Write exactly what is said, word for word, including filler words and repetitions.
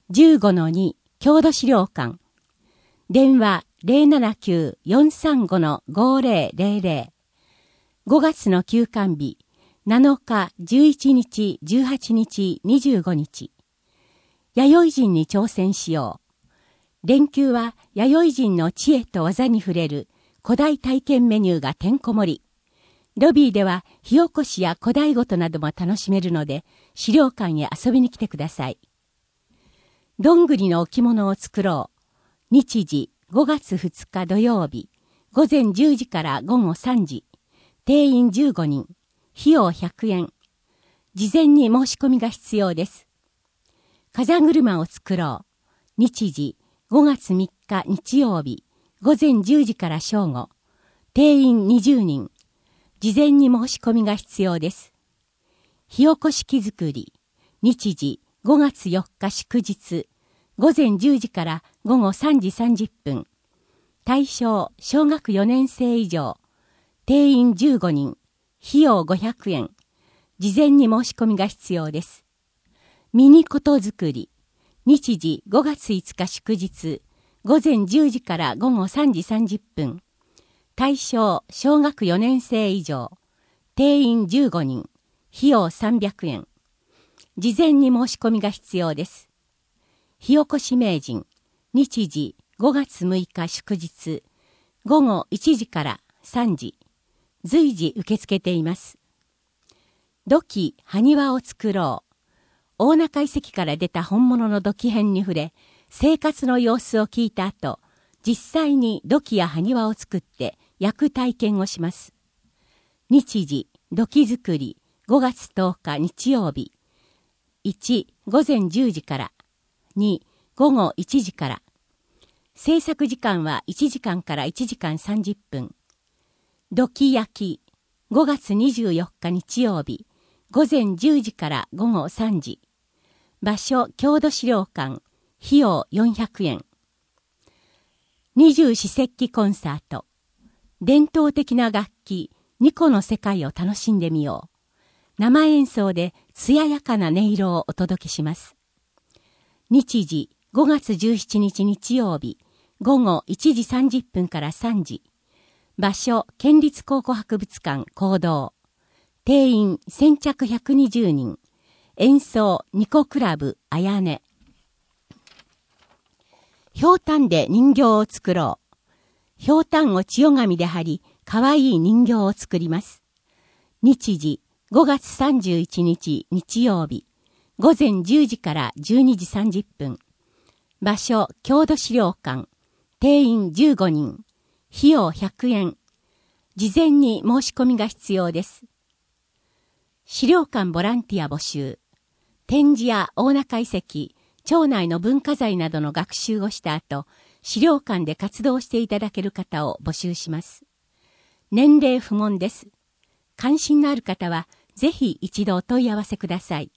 じゅうごのに 郷土資料館。電話 ゼロななきゅう よんさんご ごゼロゼロゼロ。ごがつの休館日、なのか、じゅういちにち、じゅうはちにち、にじゅうごにち。弥生人に挑戦しよう。連休は弥生人の知恵と技に触れる古代体験メニューがてんこ盛り。ロビーでは火起こしや古代ごとなども楽しめるので、資料館へ遊びに来てください。どんぐりの置物を作ろう。日時ごがつふつか土曜日、ごぜんじゅうじからごごさんじ。定員じゅうごにん。費用ひゃくえん。事前に申し込みが必要です。風車を作ろう。日時ごがつみっか日曜日、ごぜんじゅうじから正午。定員にじゅうにん。事前に申し込みが必要です。火起こし器作り。日時ごがつよっか祝日。ごぜんじゅうじからごごさんじさんじゅっぷん。対象小学よねんせい以上。定員じゅうごにん。費用ごひゃくえん。事前に申し込みが必要です。ミニ琴作り。日時ごがついつか祝日。ごぜんじゅうじからごごさんじさんじゅっぷん。対象小学よねんせい以上。定員じゅうごにん。費用さんびゃくえん。事前に申し込みが必要です。火起こし名人。日時ごがつむいか祝日。ごごいちじからさんじ。随時受け付けています。土器埴輪を作ろう。大中遺跡から出た本物の土器片に触れ、生活の様子を聞いた後、実際に土器や埴輪を作って焼く体験をします。日時土器作りごがつとおか日曜日。いちごぜんじゅうじから。にごごいちじから。制作時間はいちじかんからいちじかんさんじゅっぷん。土器焼きごがつにじゅうよっか日曜日。ごぜんじゅうじからごごさんじ。場所郷土資料館。費用よんひゃくえん。二十四節気コンサート。伝統的な楽器二胡の世界を楽しんでみよう。生演奏で艶やかな音色をお届けします。日時ごがつじゅうしちにち日曜日。ごごいちじさんじゅっぷんからさんじ。場所県立考古博物館講堂。定員先着ひゃくにじゅうにん。演奏ニコクラブあやね。ひょうたんで人形を作ろう。ひょうたんを千代紙で貼り、かわいい人形を作ります。日時ごがつさんじゅういちにち日曜日。ごぜんじゅうじからじゅうにじさんじゅっぷん。場所郷土資料館。定員じゅうごにん。費用ひゃくえん。事前に申し込みが必要です。資料館ボランティア募集。展示や大中遺跡、町内の文化財などの学習をした後、資料館で活動していただける方を募集します。年齢不問です。関心のある方は、ぜひ一度お問い合わせください。